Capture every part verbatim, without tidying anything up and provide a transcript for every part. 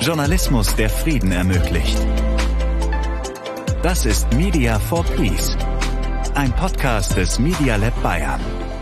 Journalismus, der Frieden ermöglicht. Das ist Media for Peace, ein Podcast des Media Lab Bayern.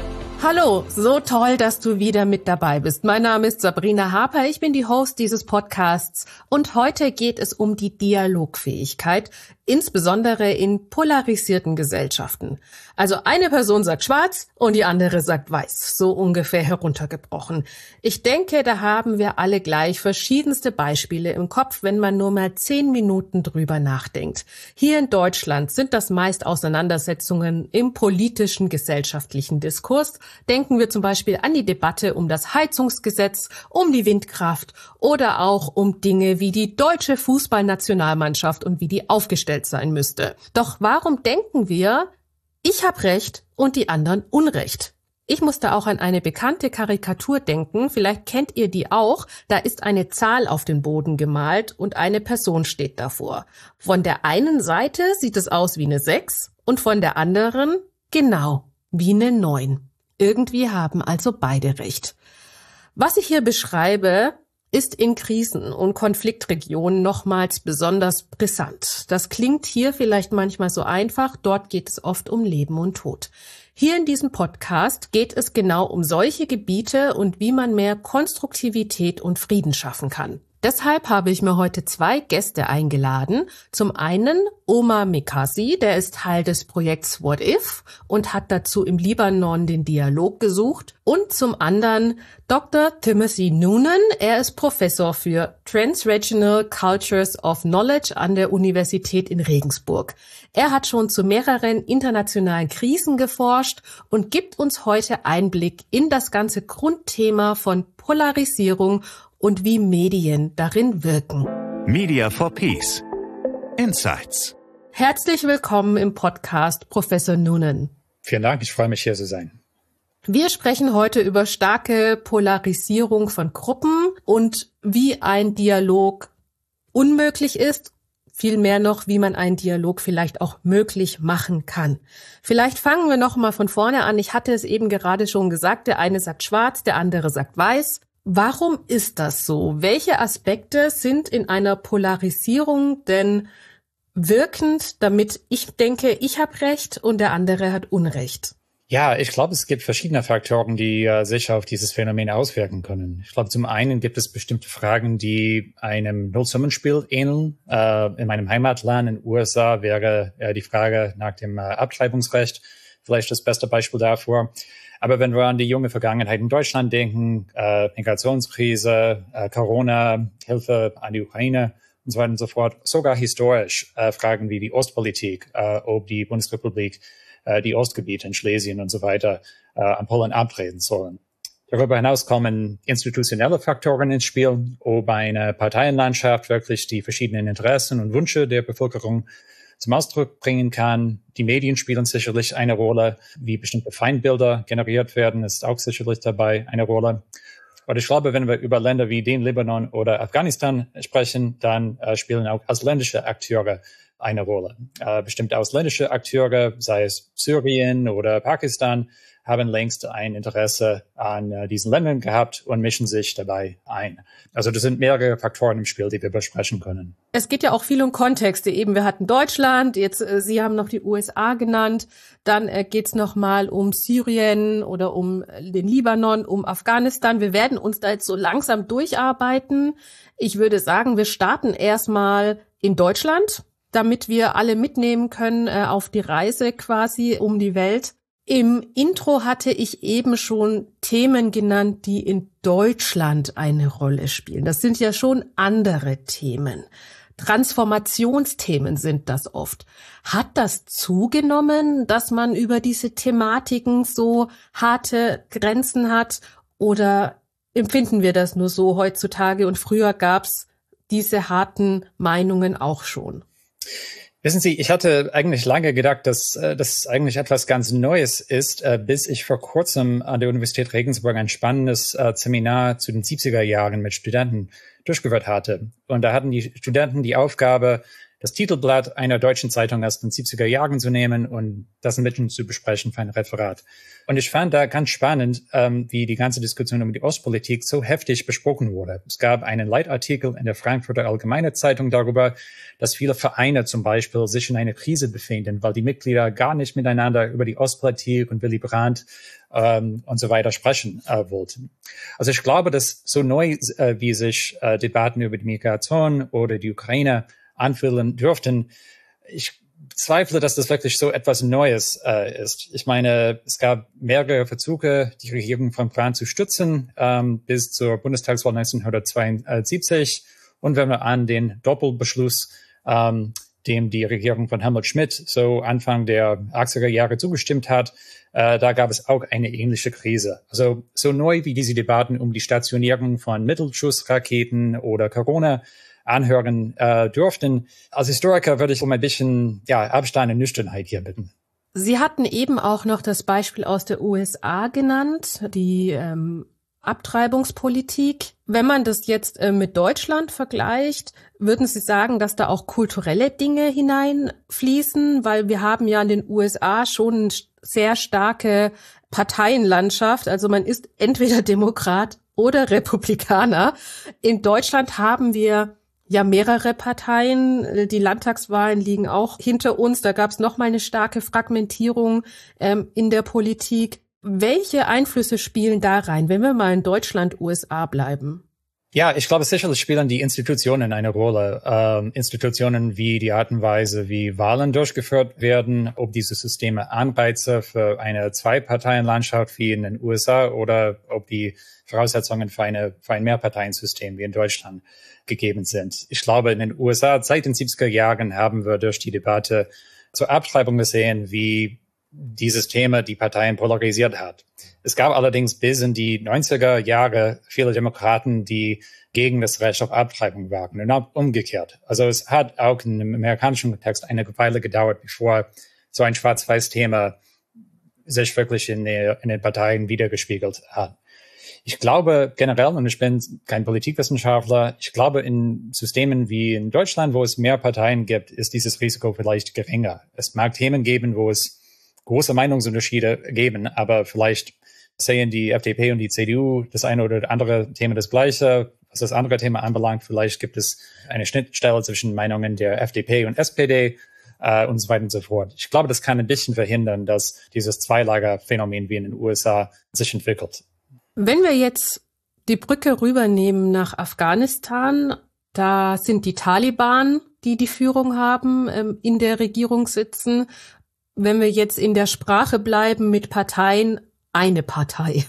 Hallo, so toll, dass du wieder mit dabei bist. Mein Name ist Sabrina Harper, ich bin die Host dieses Podcasts und heute geht es um die Dialogfähigkeit, insbesondere in polarisierten Gesellschaften. Also eine Person sagt schwarz und die andere sagt weiß, so ungefähr heruntergebrochen. Ich denke, da haben wir alle gleich verschiedenste Beispiele im Kopf, wenn man nur mal zehn Minuten drüber nachdenkt. Hier in Deutschland sind das meist Auseinandersetzungen im politischen, gesellschaftlichen Diskurs. Denken wir zum Beispiel an die Debatte um das Heizungsgesetz, um die Windkraft oder auch um Dinge wie die deutsche Fußballnationalmannschaft und wie die aufgestellt sein müsste. Doch warum denken wir, ich habe Recht und die anderen Unrecht? Ich musste auch an eine bekannte Karikatur denken, vielleicht kennt ihr die auch. Da ist eine Zahl auf den Boden gemalt und eine Person steht davor. Von der einen Seite sieht es aus wie eine sechs und von der anderen genau wie eine neun. Irgendwie haben also beide recht. Was ich hier beschreibe, ist in Krisen- und Konfliktregionen nochmals besonders brisant. Das klingt hier vielleicht manchmal so einfach, dort geht es oft um Leben und Tod. Hier in diesem Podcast geht es genau um solche Gebiete und wie man mehr Konstruktivität und Frieden schaffen kann. Deshalb habe ich mir heute zwei Gäste eingeladen. Zum einen Omar Mekassi, der ist Teil des Projekts What If und hat dazu im Libanon den Dialog gesucht. Und zum anderen Doktor Timothy Noonan, er ist Professor für Transregional Cultures of Knowledge an der Universität in Regensburg. Er hat schon zu mehreren internationalen Krisen geforscht und gibt uns heute Einblick in das ganze Grundthema von Polarisierung und wie Medien darin wirken. Media for Peace. Insights. Herzlich willkommen im Podcast, Professor Noonan. Vielen Dank, ich freue mich, hier zu sein. Wir sprechen heute über starke Polarisierung von Gruppen und wie ein Dialog unmöglich ist, vielmehr noch, wie man einen Dialog vielleicht auch möglich machen kann. Vielleicht fangen wir noch mal von vorne an. Ich hatte es eben gerade schon gesagt, der eine sagt schwarz, der andere sagt weiß. Warum ist das so? Welche Aspekte sind in einer Polarisierung denn wirkend, damit ich denke, ich habe Recht und der andere hat Unrecht? Ja, ich glaube, es gibt verschiedene Faktoren, die äh, sich auf dieses Phänomen auswirken können. Ich glaube, zum einen gibt es bestimmte Fragen, die einem Nullsummenspiel ähneln. Äh, in meinem Heimatland in den U S A wäre äh, die Frage nach dem äh, Abtreibungsrecht vielleicht das beste Beispiel dafür. Aber wenn wir an die junge Vergangenheit in Deutschland denken, äh, Migrationskrise, äh, Corona, Hilfe an die Ukraine und so weiter und so fort, sogar historisch äh, Fragen wie die Ostpolitik, äh, ob die Bundesrepublik äh, die Ostgebiete in Schlesien und so weiter äh, an Polen abtreten sollen. Darüber hinaus kommen institutionelle Faktoren ins Spiel, ob eine Parteienlandschaft wirklich die verschiedenen Interessen und Wünsche der Bevölkerung zum Ausdruck bringen kann. Die Medien spielen sicherlich eine Rolle, wie bestimmte Feindbilder generiert werden, ist auch sicherlich dabei eine Rolle. Und ich glaube, wenn wir über Länder wie den Libanon oder Afghanistan sprechen, dann äh, spielen auch ausländische Akteure eine Rolle. Äh, bestimmte ausländische Akteure, sei es Syrien oder Pakistan, haben längst ein Interesse an äh, diesen Ländern gehabt und mischen sich dabei ein. Also das sind mehrere Faktoren im Spiel, die wir besprechen können. Es geht ja auch viel um Kontexte. Eben, wir hatten Deutschland, jetzt äh, Sie haben noch die U S A genannt, dann äh, geht's noch mal um Syrien oder um den Libanon, um Afghanistan. Wir werden uns da jetzt so langsam durcharbeiten. Ich würde sagen, wir starten erstmal in Deutschland, damit wir alle mitnehmen können äh, auf die Reise quasi um die Welt. Im Intro hatte ich eben schon Themen genannt, die in Deutschland eine Rolle spielen. Das sind ja schon andere Themen. Transformationsthemen sind das oft. Hat das zugenommen, dass man über diese Thematiken so harte Grenzen hat? Oder empfinden wir das nur so heutzutage und früher gab's diese harten Meinungen auch schon? Wissen Sie, ich hatte eigentlich lange gedacht, dass äh, das eigentlich etwas ganz Neues ist, äh, bis ich vor kurzem an der Universität Regensburg ein spannendes äh, Seminar zu den siebziger Jahren mit Studenten durchgeführt hatte. Und da hatten die Studenten die Aufgabe, das Titelblatt einer deutschen Zeitung aus den siebziger Jahren zu nehmen und das ein bisschen zu besprechen für ein Referat. Und ich fand da ganz spannend, ähm, wie die ganze Diskussion um die Ostpolitik so heftig besprochen wurde. Es gab einen Leitartikel in der Frankfurter Allgemeine Zeitung darüber, dass viele Vereine zum Beispiel sich in einer Krise befinden, weil die Mitglieder gar nicht miteinander über die Ostpolitik und Willy Brandt ähm, und so weiter sprechen äh, wollten. Also ich glaube, dass so neu, äh, wie sich äh, Debatten über die Migration oder die Ukraine anfühlen dürften, ich zweifle, dass das wirklich so etwas Neues äh, ist. Ich meine, es gab mehrere Versuche, die Regierung von Brandt zu stützen, ähm, bis zur Bundestagswahl neunzehnhundertzweiundsiebzig. Und wenn wir an den Doppelbeschluss, ähm, dem die Regierung von Helmut Schmidt so Anfang der achtziger Jahre zugestimmt hat, äh, da gab es auch eine ähnliche Krise. Also so neu wie diese Debatten um die Stationierung von Mittelschussraketen oder Corona anhören äh, dürften. Als Historiker würde ich um ein bisschen ja, Abstand und Nüchternheit hier bitten. Sie hatten eben auch noch das Beispiel aus der U S A genannt, die ähm, Abtreibungspolitik. Wenn man das jetzt äh, mit Deutschland vergleicht, würden Sie sagen, dass da auch kulturelle Dinge hineinfließen? Weil wir haben ja in den U S A schon eine sehr starke Parteienlandschaft. Also man ist entweder Demokrat oder Republikaner. In Deutschland haben wir ja mehrere Parteien. Die Landtagswahlen liegen auch hinter uns. Da gab es noch mal eine starke Fragmentierung ähm, in der Politik. Welche Einflüsse spielen da rein, wenn wir mal in Deutschland, U S A bleiben? Ja, ich glaube, sicherlich spielen die Institutionen eine Rolle. Ähm, Institutionen wie die Art und Weise, wie Wahlen durchgeführt werden, ob diese Systeme Anreize für eine Zwei-Parteien-Landschaft wie in den U S A oder ob die Voraussetzungen für, eine, für ein Mehrparteiensystem wie in Deutschland gegeben sind. Ich glaube, in den U S A seit den siebziger Jahren haben wir durch die Debatte zur Abtreibung gesehen, wie die Systeme die Parteien polarisiert hat. Es gab allerdings bis in die neunziger Jahre viele Demokraten, die gegen das Recht auf Abtreibung waren und auch umgekehrt. Also es hat auch im amerikanischen Kontext eine Weile gedauert, bevor so ein Schwarz-Weiß-Thema sich wirklich in, die, in den Parteien wiedergespiegelt hat. Ich glaube generell, und ich bin kein Politikwissenschaftler, ich glaube, in Systemen wie in Deutschland, wo es mehr Parteien gibt, ist dieses Risiko vielleicht geringer. Es mag Themen geben, wo es große Meinungsunterschiede geben, aber vielleicht sehen die F D P und die C D U das eine oder andere Thema das Gleiche. Was das andere Thema anbelangt, vielleicht gibt es eine Schnittstelle zwischen Meinungen der F D P und S P D äh, und so weiter und so fort. Ich glaube, das kann ein bisschen verhindern, dass dieses Zweilagerphänomen wie in den U S A sich entwickelt. Wenn wir jetzt die Brücke rübernehmen nach Afghanistan, da sind die Taliban, die die Führung haben, ähm, in der Regierung sitzen. Wenn wir jetzt in der Sprache bleiben mit Parteien, eine Partei.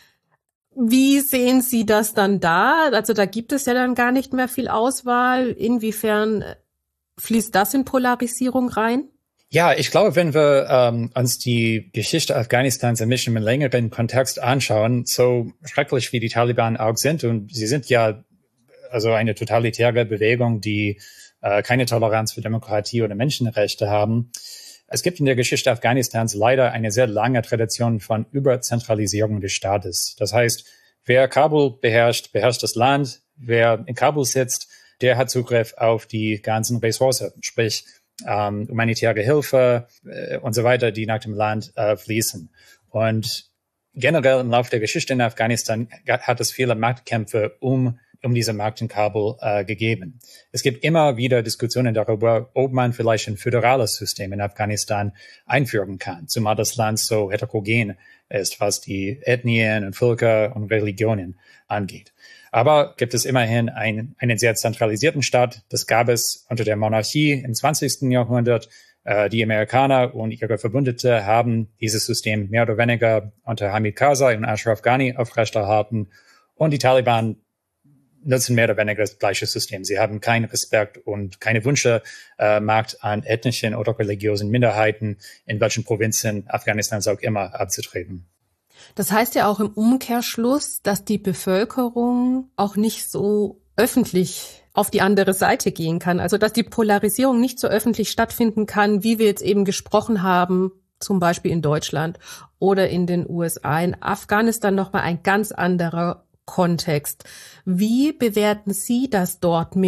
Wie sehen Sie das dann da? Also da gibt es ja dann gar nicht mehr viel Auswahl. Inwiefern fließt das in Polarisierung rein? Ja, ich glaube, wenn wir ähm, uns die Geschichte Afghanistans ein bisschen im längeren Kontext anschauen, so schrecklich wie die Taliban auch sind, und sie sind ja also eine totalitäre Bewegung, die äh, keine Toleranz für Demokratie oder Menschenrechte haben. Es gibt in der Geschichte Afghanistans leider eine sehr lange Tradition von Überzentralisierung des Staates. Das heißt, wer Kabul beherrscht, beherrscht das Land. Wer in Kabul sitzt, der hat Zugriff auf die ganzen Ressourcen, sprich ähm, humanitäre Hilfe äh, und so weiter, die nach dem Land äh, fließen. Und generell im Laufe der Geschichte in Afghanistan hat es viele Machtkämpfe um um diese Macht in Kabul äh, gegeben. Es gibt immer wieder Diskussionen darüber, ob man vielleicht ein föderales System in Afghanistan einführen kann, zumal das Land so heterogen ist, was die Ethnien und Völker und Religionen angeht. Aber gibt es immerhin ein, einen sehr zentralisierten Staat. Das gab es unter der Monarchie im zwanzigsten Jahrhundert. Äh, die Amerikaner und ihre Verbündete haben dieses System mehr oder weniger unter Hamid Karzai und Ashraf Ghani aufrechterhalten. Und die Taliban nutzen mehr oder weniger das gleiche System. Sie haben keinen Respekt und keine Wünsche, äh, Macht an ethnischen oder religiösen Minderheiten in welchen Provinzen Afghanistans auch immer abzutreten. Das heißt ja auch im Umkehrschluss, dass die Bevölkerung auch nicht so öffentlich auf die andere Seite gehen kann. Also dass die Polarisierung nicht so öffentlich stattfinden kann, wie wir jetzt eben gesprochen haben, zum Beispiel in Deutschland oder in den U S A. In Afghanistan nochmal ein ganz anderer Kontext. Wie bewerten Sie das dort mit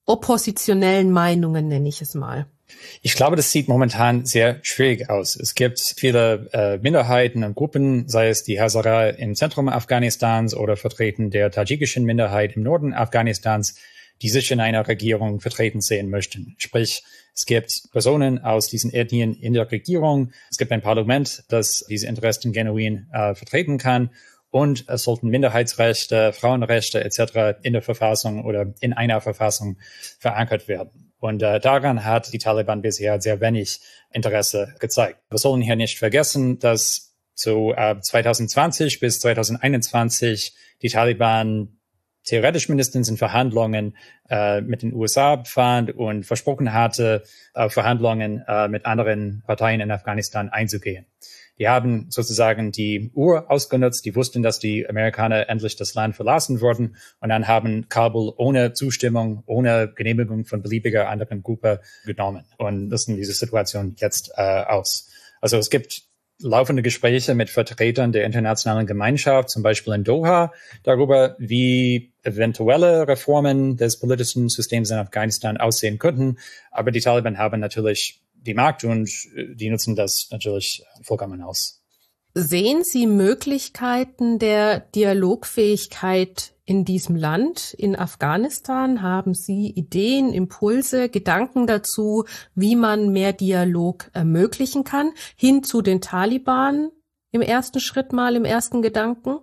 oppositionellen Meinungen, nenne ich es mal? Ich glaube, das sieht momentan sehr schwierig aus. Es gibt viele äh, Minderheiten und Gruppen, sei es die Hazara im Zentrum Afghanistans oder Vertreten der tadschikischen Minderheit im Norden Afghanistans, die sich in einer Regierung vertreten sehen möchten. Sprich, es gibt Personen aus diesen Ethnien in der Regierung. Es gibt ein Parlament, das diese Interessen genuin äh, vertreten kann. Und es sollten Minderheitsrechte, Frauenrechte et cetera in der Verfassung oder in einer Verfassung verankert werden. Und äh, daran hat die Taliban bisher sehr wenig Interesse gezeigt. Wir sollen hier nicht vergessen, dass so äh, zwanzig zwanzig bis zwanzig einundzwanzig die Taliban theoretisch mindestens in Verhandlungen äh, mit den U S A befand und versprochen hatte, äh, Verhandlungen äh, mit anderen Parteien in Afghanistan einzugehen. Die haben sozusagen die Uhr ausgenutzt, die wussten, dass die Amerikaner endlich das Land verlassen würden und dann haben Kabul ohne Zustimmung, ohne Genehmigung von beliebiger anderen Gruppe genommen. Und das ist diese Situation jetzt äh, aus. Also es gibt laufende Gespräche mit Vertretern der internationalen Gemeinschaft, zum Beispiel in Doha, darüber, wie eventuelle Reformen des politischen Systems in Afghanistan aussehen könnten. Aber die Taliban haben natürlich die Macht und die nutzen das natürlich vollkommen aus. Sehen Sie Möglichkeiten der Dialogfähigkeit in diesem Land, in Afghanistan? Haben Sie Ideen, Impulse, Gedanken dazu, wie man mehr Dialog ermöglichen kann, hin zu den Taliban im ersten Schritt mal, im ersten Gedanken?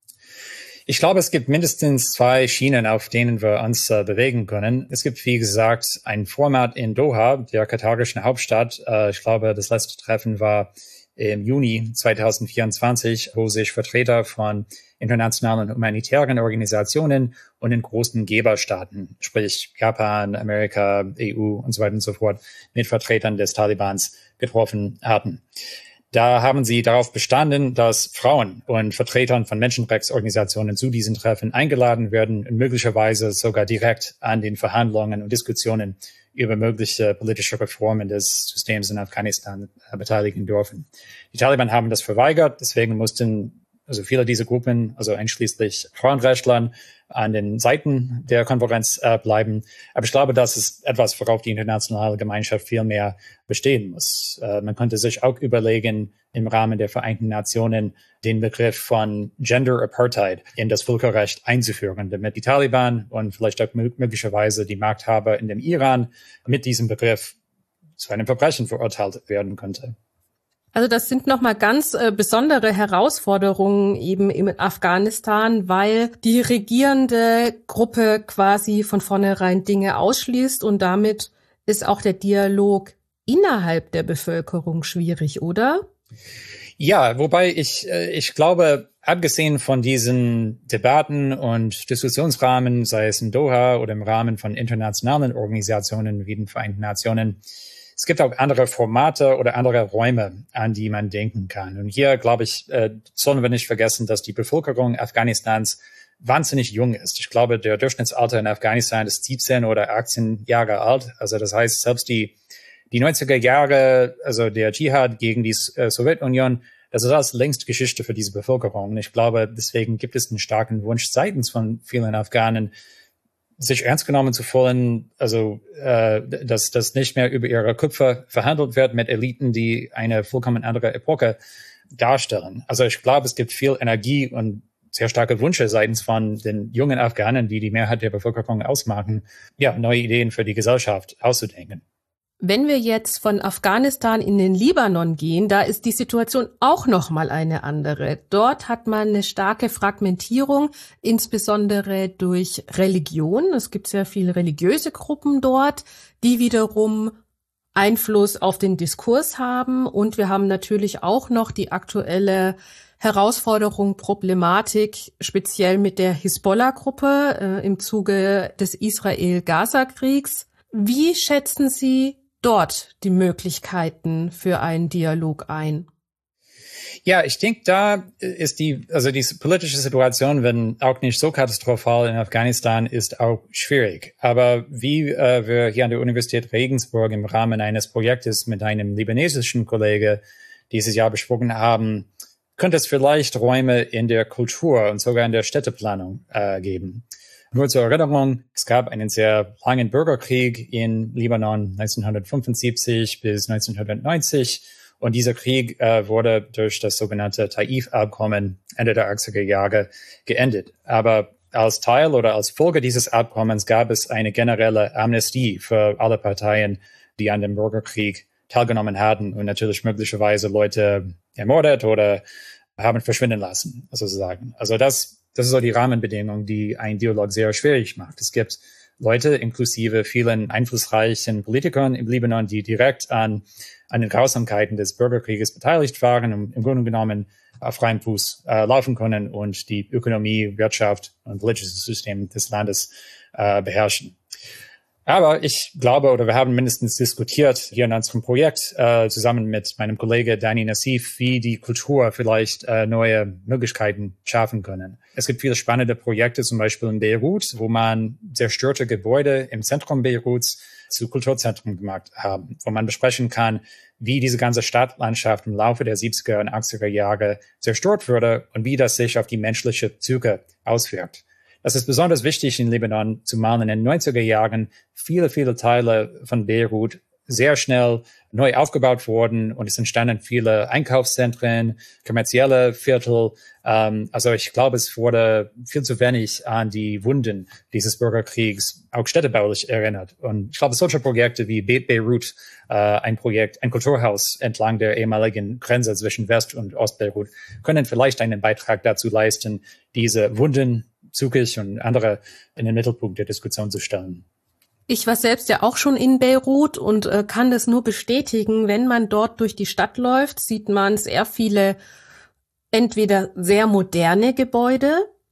Ich glaube, es gibt mindestens zwei Schienen, auf denen wir uns äh, bewegen können. Es gibt, wie gesagt, ein Format in Doha, der katarischen Hauptstadt. Äh, ich glaube, das letzte Treffen war im Juni zwanzig vierundzwanzig, wo sich Vertreter von internationalen humanitären Organisationen und den großen Geberstaaten, sprich Japan, Amerika, E U und so weiter und so fort, mit Vertretern des Talibans getroffen hatten. Da haben sie darauf bestanden, dass Frauen und Vertretern von Menschenrechtsorganisationen zu diesen Treffen eingeladen werden und möglicherweise sogar direkt an den Verhandlungen und Diskussionen über mögliche politische Reformen des Systems in Afghanistan beteiligen dürfen. Die Taliban haben das verweigert, deswegen mussten also viele dieser Gruppen, also einschließlich Frauenrechtlern, an den Seiten der Konferenz äh, bleiben. Aber ich glaube, das ist etwas, worauf die internationale Gemeinschaft viel mehr bestehen muss. Äh, man könnte sich auch überlegen, im Rahmen der Vereinten Nationen den Begriff von Gender Apartheid in das Völkerrecht einzuführen, damit die Taliban und vielleicht auch möglicherweise die Machthaber in dem Iran mit diesem Begriff zu einem Verbrechen verurteilt werden könnte. Also das sind nochmal ganz äh, besondere Herausforderungen eben in Afghanistan, weil die regierende Gruppe quasi von vornherein Dinge ausschließt und damit ist auch der Dialog innerhalb der Bevölkerung schwierig, oder? Ja, wobei ich, ich glaube, abgesehen von diesen Debatten und Diskussionsrahmen, sei es in Doha oder im Rahmen von internationalen Organisationen wie den Vereinten Nationen, es gibt auch andere Formate oder andere Räume, an die man denken kann. Und hier, glaube ich, äh, sollen wir nicht vergessen, dass die Bevölkerung Afghanistans wahnsinnig jung ist. Ich glaube, der Durchschnittsalter in Afghanistan ist siebzehn oder achtzehn Jahre alt. Also das heißt, selbst die, die neunziger Jahre, also der Dschihad gegen die äh, Sowjetunion, das ist alles längst Geschichte für diese Bevölkerung. Und ich glaube, deswegen gibt es einen starken Wunsch seitens von vielen Afghanen, sich ernst genommen zu fühlen, also äh, dass das nicht mehr über ihre Köpfe verhandelt wird mit Eliten, die eine vollkommen andere Epoche darstellen. Also ich glaube, es gibt viel Energie und sehr starke Wünsche seitens von den jungen Afghanen, die die Mehrheit der Bevölkerung ausmachen, ja, neue Ideen für die Gesellschaft auszudenken. Wenn wir jetzt von Afghanistan in den Libanon gehen, da ist die Situation auch noch mal eine andere. Dort hat man eine starke Fragmentierung, insbesondere durch Religion. Es gibt sehr viele religiöse Gruppen dort, die wiederum Einfluss auf den Diskurs haben. Und wir haben natürlich auch noch die aktuelle Herausforderung, Problematik, speziell mit der Hisbollah-Gruppe äh, im Zuge des Israel-Gaza-Kriegs. Wie schätzen Sie dort die Möglichkeiten für einen Dialog ein? Ja, ich denke, da ist die, also die politische Situation, wenn auch nicht so katastrophal in Afghanistan, ist auch schwierig. Aber wie äh, wir hier an der Universität Regensburg im Rahmen eines Projektes mit einem libanesischen Kollege dieses Jahr besprochen haben, könnte es vielleicht Räume in der Kultur und sogar in der Städteplanung äh, geben. Nur zur Erinnerung, es gab einen sehr langen Bürgerkrieg in Libanon neunzehnhundertfünfundsiebzig bis neunzehnhundertneunzig. Und dieser Krieg äh, wurde durch das sogenannte Taif-Abkommen Ende der achtziger Jahre geendet. Aber als Teil oder als Folge dieses Abkommens gab es eine generelle Amnestie für alle Parteien, die an dem Bürgerkrieg teilgenommen hatten und natürlich möglicherweise Leute ermordet oder haben verschwinden lassen, sozusagen. Also das, das ist so die Rahmenbedingung, die einen Dialog sehr schwierig macht. Es gibt Leute, inklusive vielen einflussreichen Politikern im Libanon, die direkt an, an den Grausamkeiten des Bürgerkrieges beteiligt waren und im Grunde genommen auf freiem Fuß äh, laufen können und die Ökonomie, Wirtschaft und politisches System des Landes äh, beherrschen. Aber ich glaube, oder wir haben mindestens diskutiert hier in unserem Projekt äh, zusammen mit meinem Kollegen Dani Nassif, wie die Kultur vielleicht äh, neue Möglichkeiten schaffen können. Es gibt viele spannende Projekte, zum Beispiel in Beirut, wo man zerstörte Gebäude im Zentrum Beiruts zu Kulturzentren gemacht haben, wo man besprechen kann, wie diese ganze Stadtlandschaft im Laufe der siebziger und achtziger Jahre zerstört wurde und wie das sich auf die menschliche Psyche auswirkt. Das ist besonders wichtig in Libanon, zumal in den neunziger Jahren viele, viele Teile von Beirut sehr schnell neu aufgebaut wurden und es entstanden viele Einkaufszentren, kommerzielle Viertel. Ähm, also ich glaube, es wurde viel zu wenig an die Wunden dieses Bürgerkriegs auch städtebaulich erinnert. Und ich glaube, solche Projekte wie Be- Beirut, äh, ein Projekt, ein Kulturhaus entlang der ehemaligen Grenze zwischen West- und Ostbeirut, können vielleicht einen Beitrag dazu leisten, diese Wunden zügig und andere in den Mittelpunkt der Diskussion zu stellen. Ich war selbst ja auch schon in Beirut und äh, kann das nur bestätigen. Wenn man dort durch die Stadt läuft, sieht man sehr viele entweder sehr moderne Gebäude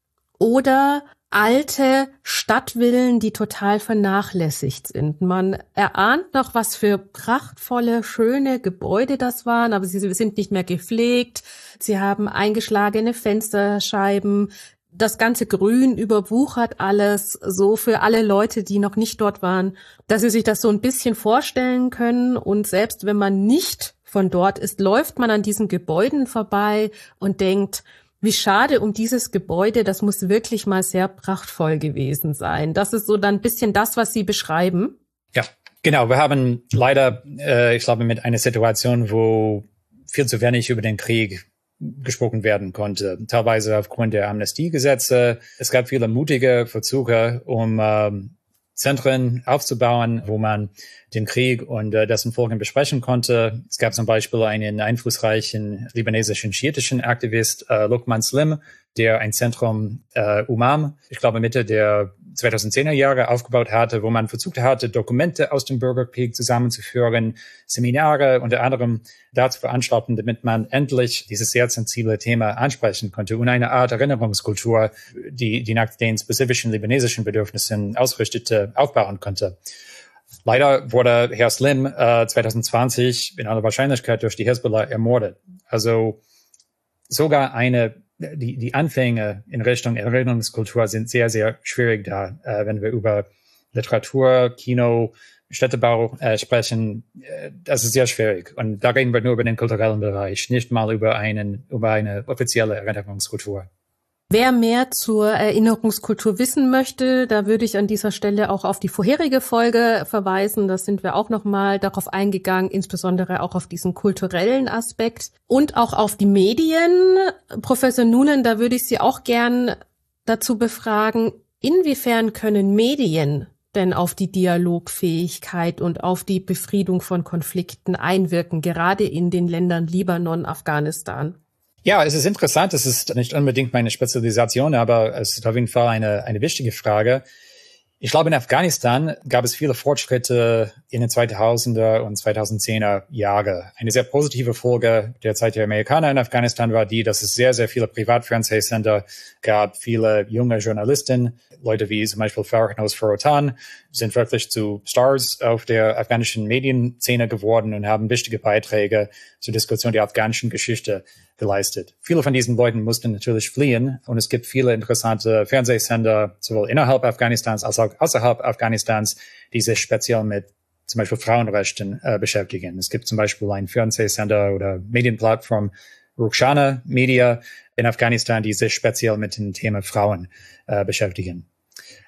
oder alte Stadtvillen, die total vernachlässigt sind. Man erahnt noch, was für prachtvolle, schöne Gebäude das waren, aber sie sind nicht mehr gepflegt. Sie haben eingeschlagene Fensterscheiben. Das ganze Grün überwuchert alles, so für alle Leute, die noch nicht dort waren, dass sie sich das so ein bisschen vorstellen können. Und selbst wenn man nicht von dort ist, läuft man an diesen Gebäuden vorbei und denkt, wie schade um dieses Gebäude, das muss wirklich mal sehr prachtvoll gewesen sein. Das ist so dann ein bisschen das, was Sie beschreiben. Ja, genau. Wir haben leider, äh, ich glaube, mit einer Situation, wo viel zu wenig über den Krieg gesprochen werden konnte, teilweise aufgrund der Amnestiegesetze. Es gab viele mutige Versuche, um ähm, Zentren aufzubauen, wo man den Krieg und äh, dessen Folgen besprechen konnte. Es gab zum Beispiel einen einflussreichen libanesischen schiitischen Aktivist, äh, Luqman Slim, der ein Zentrum äh, Umam, ich glaube Mitte der zweitausendzehner Jahre aufgebaut hatte, wo man versucht hatte, Dokumente aus dem Bürgerkrieg zusammenzuführen, Seminare unter anderem dazu veranstalten, damit man endlich dieses sehr sensible Thema ansprechen konnte und eine Art Erinnerungskultur, die, die nach den spezifischen libanesischen Bedürfnissen ausrichtete, aufbauen konnte. Leider wurde Herr Slim äh, zweitausendzwanzig in aller Wahrscheinlichkeit durch die Hezbollah ermordet. Also sogar eine Die, die Anfänge in Richtung Erinnerungskultur sind sehr, sehr schwierig da, äh, wenn wir über Literatur, Kino, Städtebau äh, sprechen. Äh, das ist sehr schwierig. Und da reden wir nur über den kulturellen Bereich, nicht mal über einen, über eine offizielle Erinnerungskultur. Wer mehr zur Erinnerungskultur wissen möchte, da würde ich an dieser Stelle auch auf die vorherige Folge verweisen. Da sind wir auch nochmal darauf eingegangen, insbesondere auch auf diesen kulturellen Aspekt und auch auf die Medien. Professor Noonan, da würde ich Sie auch gern dazu befragen, inwiefern können Medien denn auf die Dialogfähigkeit und auf die Befriedung von Konflikten einwirken, gerade in den Ländern Libanon, Afghanistan? Ja, es ist interessant. Es ist nicht unbedingt meine Spezialisation, aber es ist auf jeden Fall eine, eine wichtige Frage. Ich glaube, in Afghanistan gab es viele Fortschritte in den zweitausender und zweitausendzehner Jahre. Eine sehr positive Folge der Zeit der Amerikaner in Afghanistan war die, dass es sehr, sehr viele Privatfernsehsender gab, viele junge Journalisten, Leute wie zum Beispiel Farahnos Farotan sind wirklich zu Stars auf der afghanischen Medienszene geworden und haben wichtige Beiträge zur Diskussion der afghanischen Geschichte geleistet. Viele von diesen Leuten mussten natürlich fliehen und es gibt viele interessante Fernsehsender, sowohl innerhalb Afghanistans als auch außerhalb Afghanistans, die sich speziell mit zum Beispiel Frauenrechten äh, beschäftigen. Es gibt zum Beispiel einen Fernsehsender oder Medienplattform Rukhsana Media in Afghanistan, die sich speziell mit dem Thema Frauen äh, beschäftigen.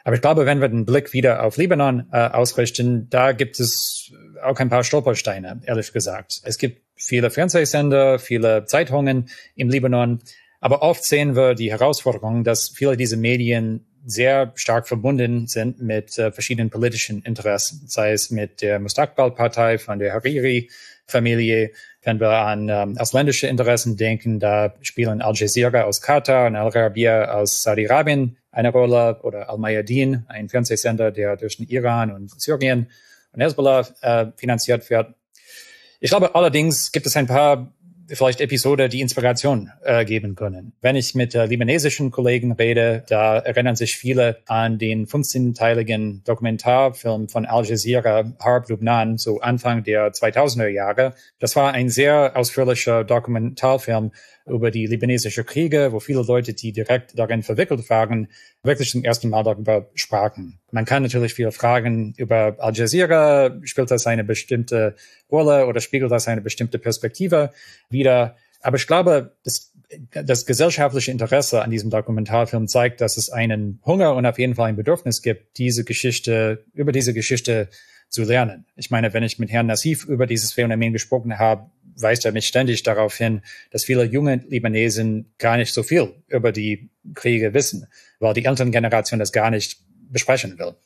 Aber ich glaube, wenn wir den Blick wieder auf Libanon äh, ausrichten, da gibt es auch ein paar Stolpersteine, ehrlich gesagt. Es gibt viele Fernsehsender, viele Zeitungen im Libanon, aber oft sehen wir die Herausforderung, dass viele dieser Medien sehr stark verbunden sind mit äh, verschiedenen politischen Interessen, sei es mit der Mustaqbal-Partei von der Hariri-Familie. Wenn wir an ähm, ausländische Interessen denken, da spielen Al Jazeera aus Katar und Al Arabiya aus Saudi-Arabien eine Rolle, oder Al Mayadeen, ein Fernsehsender, der durch den Iran und Syrien und Hezbollah äh, finanziert wird. Ich glaube allerdings gibt es ein paar vielleicht Episode, die Inspiration äh, geben können. Wenn ich mit äh, libanesischen Kollegen rede, da erinnern sich viele an den fünfzehnteiligen Dokumentarfilm von Al Jazeera, Harb Lubnan, so Anfang der zweitausender Jahre. Das war ein sehr ausführlicher Dokumentarfilm über die libanesische Kriege, wo viele Leute, die direkt darin verwickelt waren, wirklich zum ersten Mal darüber sprachen. Man kann natürlich viele Fragen über Al Jazeera, spielt das eine bestimmte Rolle oder spiegelt das eine bestimmte Perspektive wider? Aber ich glaube, das, das gesellschaftliche Interesse an diesem Dokumentarfilm zeigt, dass es einen Hunger und auf jeden Fall ein Bedürfnis gibt, diese Geschichte, über diese Geschichte zu lernen. Ich meine, wenn ich mit Herrn Nassif über dieses Phänomen gesprochen habe, weist er mich ständig darauf hin, dass viele junge Libanesen gar nicht so viel über die Kriege wissen, weil die Elterngeneration das gar nicht besprechen will.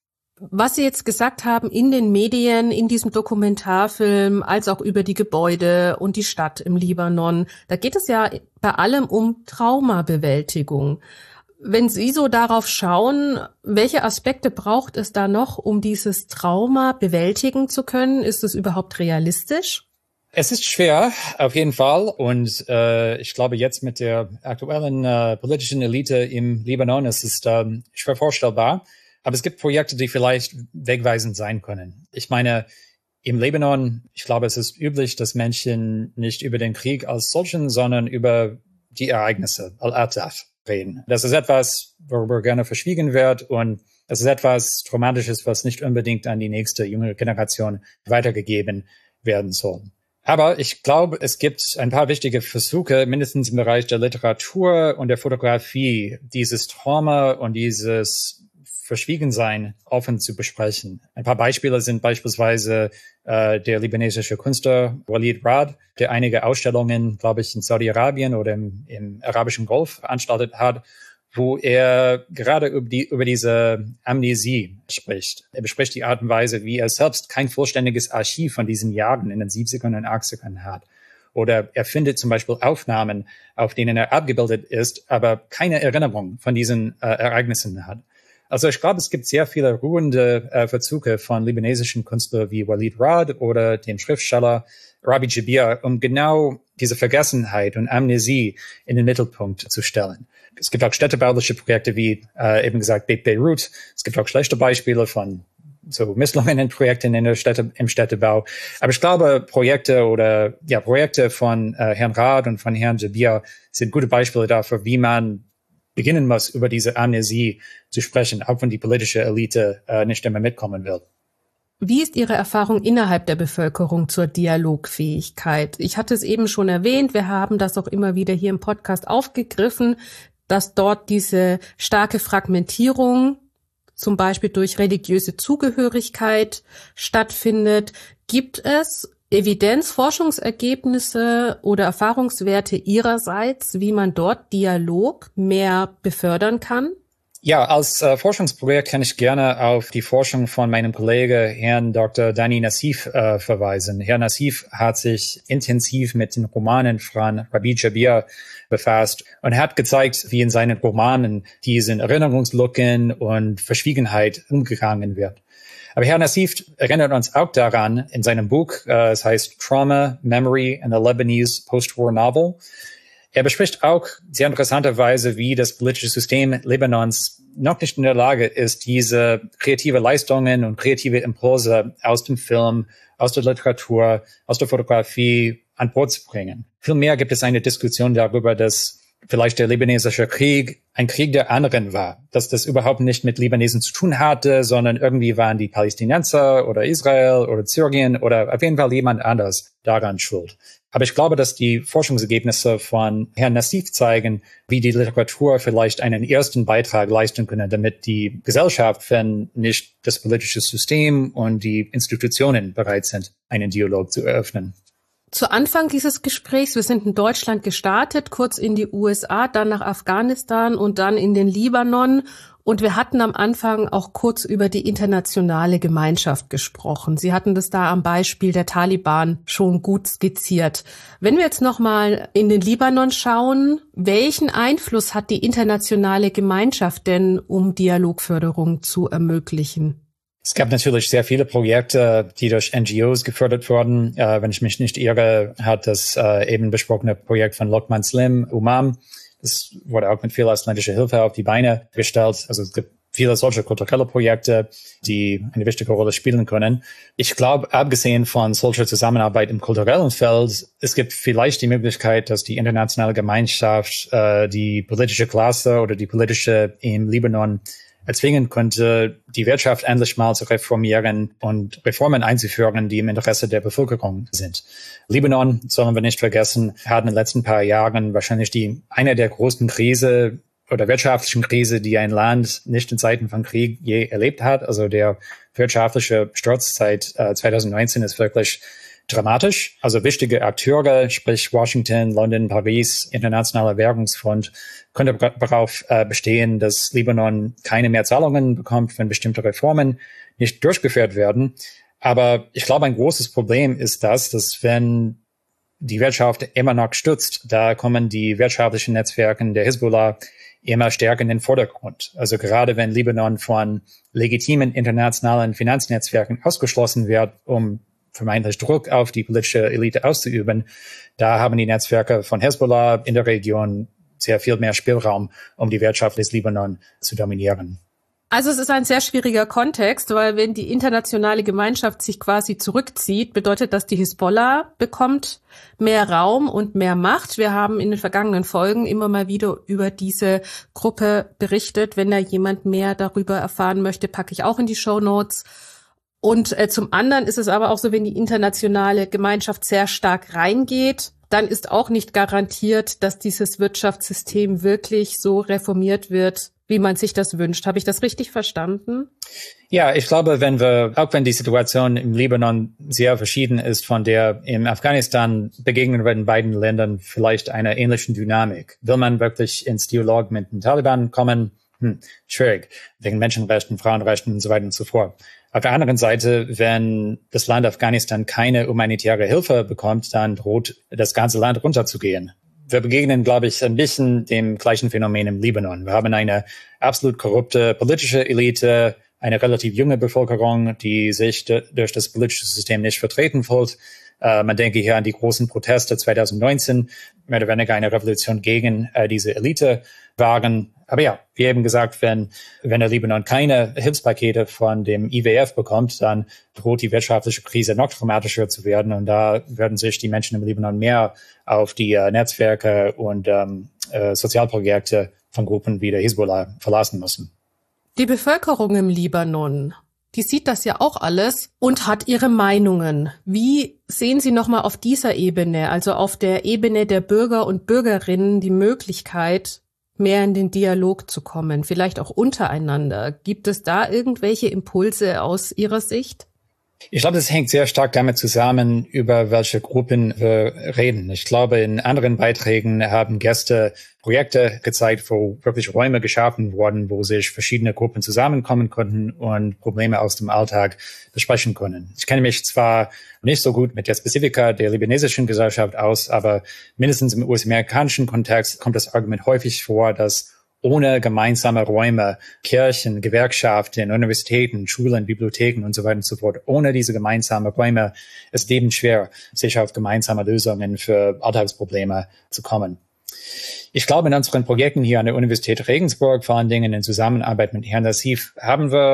Was Sie jetzt gesagt haben in den Medien, in diesem Dokumentarfilm, als auch über die Gebäude und die Stadt im Libanon, da geht es ja bei allem um Traumabewältigung. Wenn Sie so darauf schauen, welche Aspekte braucht es da noch, um dieses Trauma bewältigen zu können? Ist es überhaupt realistisch? Es ist schwer, auf jeden Fall. Und äh, ich glaube, jetzt mit der aktuellen äh, politischen Elite im Libanon ist es äh, schwer vorstellbar. Aber es gibt Projekte, die vielleicht wegweisend sein können. Ich meine, im Libanon, ich glaube, es ist üblich, dass Menschen nicht über den Krieg als solchen, sondern über die Ereignisse, Al-Ataf, reden. Das ist etwas, worüber gerne verschwiegen wird. Und das ist etwas Traumatisches, was nicht unbedingt an die nächste junge Generation weitergegeben werden soll. Aber ich glaube, es gibt ein paar wichtige Versuche, mindestens im Bereich der Literatur und der Fotografie, dieses Trauma und dieses Verschwiegensein offen zu besprechen. Ein paar Beispiele sind beispielsweise äh, der libanesische Künstler Walid Rad, der einige Ausstellungen, glaube ich, in Saudi-Arabien oder im, im arabischen Golf veranstaltet hat, wo er gerade über, die, über diese Amnesie spricht. Er bespricht die Art und Weise, wie er selbst kein vollständiges Archiv von diesen Jahren in den siebzigern und achtzigern hat. Oder er findet zum Beispiel Aufnahmen, auf denen er abgebildet ist, aber keine Erinnerung von diesen äh, Ereignissen hat. Also ich glaube, es gibt sehr viele ruhende äh, Versuche von libanesischen Künstlern wie Walid Rad oder dem Schriftsteller Rabi Jabir, um genau diese Vergessenheit und Amnesie in den Mittelpunkt zu stellen. Es gibt auch städtebauliche Projekte wie äh, eben gesagt Beit Beirut. Es gibt auch schlechte Beispiele von so misslungenen Projekten in der Städte, im Städtebau. Aber ich glaube, Projekte oder ja Projekte von äh, Herrn Rad und von Herrn Jabir sind gute Beispiele dafür, wie man beginnen muss, über diese Amnesie zu sprechen, auch wenn die politische Elite äh, nicht immer mitkommen will. Wie ist Ihre Erfahrung innerhalb der Bevölkerung zur Dialogfähigkeit? Ich hatte es eben schon erwähnt, wir haben das auch immer wieder hier im Podcast aufgegriffen, dass dort diese starke Fragmentierung, zum Beispiel durch religiöse Zugehörigkeit, stattfindet. Gibt es Evidenz, Forschungsergebnisse oder Erfahrungswerte Ihrerseits, wie man dort Dialog mehr befördern kann? Ja, als äh, Forschungsprojekt kann ich gerne auf die Forschung von meinem Kollegen Herrn Doktor Dani Nassif äh, verweisen. Herr Nassif hat sich intensiv mit den Romanen von Rabi Jabir befasst und hat gezeigt, wie in seinen Romanen diesen Erinnerungslücken und Verschwiegenheit umgegangen wird. Aber Herr Nassif erinnert uns auch daran in seinem Buch, äh, es heißt Trauma, Memory and the Lebanese Post-War Novel. Er bespricht auch sehr interessanterweise, wie das politische System Libanons noch nicht in der Lage ist, diese kreative Leistungen und kreative Impulse aus dem Film, aus der Literatur, aus der Fotografie an Bord zu bringen. Vielmehr gibt es eine Diskussion darüber, dass vielleicht der libanesische Krieg ein Krieg der anderen war, dass das überhaupt nicht mit Libanesen zu tun hatte, sondern irgendwie waren die Palästinenser oder Israel oder Syrien oder auf jeden Fall jemand anders daran schuld. Aber ich glaube, dass die Forschungsergebnisse von Herrn Nassif zeigen, wie die Literatur vielleicht einen ersten Beitrag leisten können, damit die Gesellschaft, wenn nicht das politische System und die Institutionen bereit sind, einen Dialog zu eröffnen. Zu Anfang dieses Gesprächs, wir sind in Deutschland gestartet, kurz in die U S A, dann nach Afghanistan und dann in den Libanon. Und wir hatten am Anfang auch kurz über die internationale Gemeinschaft gesprochen. Sie hatten das da am Beispiel der Taliban schon gut skizziert. Wenn wir jetzt nochmal in den Libanon schauen, welchen Einfluss hat die internationale Gemeinschaft denn, um Dialogförderung zu ermöglichen? Es gab natürlich sehr viele Projekte, die durch N G Os gefördert wurden. Äh, wenn ich mich nicht irre, hat das äh, eben besprochene Projekt von Lokman Slim, Umam, das wurde auch mit viel ausländischer Hilfe auf die Beine gestellt. Also es gibt viele solche kulturelle Projekte, die eine wichtige Rolle spielen können. Ich glaube, abgesehen von solcher Zusammenarbeit im kulturellen Feld, es gibt vielleicht die Möglichkeit, dass die internationale Gemeinschaft äh, die politische Klasse oder die politische im Libanon erzwingen könnte, die Wirtschaft endlich mal zu reformieren und Reformen einzuführen, die im Interesse der Bevölkerung sind. Libanon, sollen wir nicht vergessen, hat in den letzten paar Jahren wahrscheinlich die eine der größten Krise oder wirtschaftlichen Krise, die ein Land nicht in Zeiten von Krieg je erlebt hat. Also der wirtschaftliche Sturz seit äh, zwanzig neunzehn ist wirklich dramatisch. Also wichtige Akteure, sprich Washington, London, Paris, Internationaler Währungsfonds, könnte darauf äh, bestehen, dass Libanon keine mehr Zahlungen bekommt, wenn bestimmte Reformen nicht durchgeführt werden. Aber ich glaube, ein großes Problem ist das, dass wenn die Wirtschaft immer noch stützt, da kommen die wirtschaftlichen Netzwerke der Hisbollah immer stärker in den Vordergrund. Also gerade wenn Libanon von legitimen internationalen Finanznetzwerken ausgeschlossen wird, um vermeintlich Druck auf die politische Elite auszuüben, da haben die Netzwerke von Hezbollah in der Region sehr viel mehr Spielraum, um die Wirtschaft des Libanon zu dominieren. Also es ist ein sehr schwieriger Kontext, weil wenn die internationale Gemeinschaft sich quasi zurückzieht, bedeutet das, die Hisbollah bekommt mehr Raum und mehr Macht. Wir haben in den vergangenen Folgen immer mal wieder über diese Gruppe berichtet. Wenn da jemand mehr darüber erfahren möchte, packe ich auch in die Shownotes. Und äh, zum anderen ist es aber auch so, wenn die internationale Gemeinschaft sehr stark reingeht, dann ist auch nicht garantiert, dass dieses Wirtschaftssystem wirklich so reformiert wird, wie man sich das wünscht. Habe ich das richtig verstanden? Ja, ich glaube, wenn wir, auch wenn die Situation im Libanon sehr verschieden ist von der im Afghanistan, begegnen wir in beiden Ländern vielleicht einer ähnlichen Dynamik. Will man wirklich ins Dialog mit den Taliban kommen? Hm, schwierig. Wegen Menschenrechten, Frauenrechten und so weiter und so fort. Auf der anderen Seite, wenn das Land Afghanistan keine humanitäre Hilfe bekommt, dann droht das ganze Land runterzugehen. Wir begegnen, glaube ich, ein bisschen dem gleichen Phänomen im Libanon. Wir haben eine absolut korrupte politische Elite, eine relativ junge Bevölkerung, die sich durch das politische System nicht vertreten fühlt. Äh, man denke hier an die großen Proteste zwanzig neunzehn, mehr oder weniger eine Revolution gegen äh, diese Elite waren. Aber ja, wie eben gesagt, wenn, wenn der Libanon keine Hilfspakete von dem I W F bekommt, dann droht die wirtschaftliche Krise noch dramatischer zu werden. Und da werden sich die Menschen im Libanon mehr auf die äh, Netzwerke und ähm, äh, Sozialprojekte von Gruppen wie der Hisbollah verlassen müssen. Die Bevölkerung im Libanon, die sieht das ja auch alles und hat ihre Meinungen. Wie sehen Sie nochmal auf dieser Ebene, also auf der Ebene der Bürger und Bürgerinnen, die Möglichkeit, mehr in den Dialog zu kommen, vielleicht auch untereinander? Gibt es da irgendwelche Impulse aus Ihrer Sicht? Ich glaube, das hängt sehr stark damit zusammen, über welche Gruppen wir reden. Ich glaube, in anderen Beiträgen haben Gäste Projekte gezeigt, wo wirklich Räume geschaffen wurden, wo sich verschiedene Gruppen zusammenkommen konnten und Probleme aus dem Alltag besprechen können. Ich kenne mich zwar nicht so gut mit der Spezifika der libanesischen Gesellschaft aus, aber mindestens im U S-amerikanischen Kontext kommt das Argument häufig vor, dass ohne gemeinsame Räume, Kirchen, Gewerkschaften, Universitäten, Schulen, Bibliotheken und so weiter und so fort, ohne diese gemeinsamen Räume ist lebensschwer, sich auf gemeinsame Lösungen für Alltagsprobleme zu kommen. Ich glaube, in unseren Projekten hier an der Universität Regensburg, vor allen Dingen in Zusammenarbeit mit Herrn Nassif, haben wir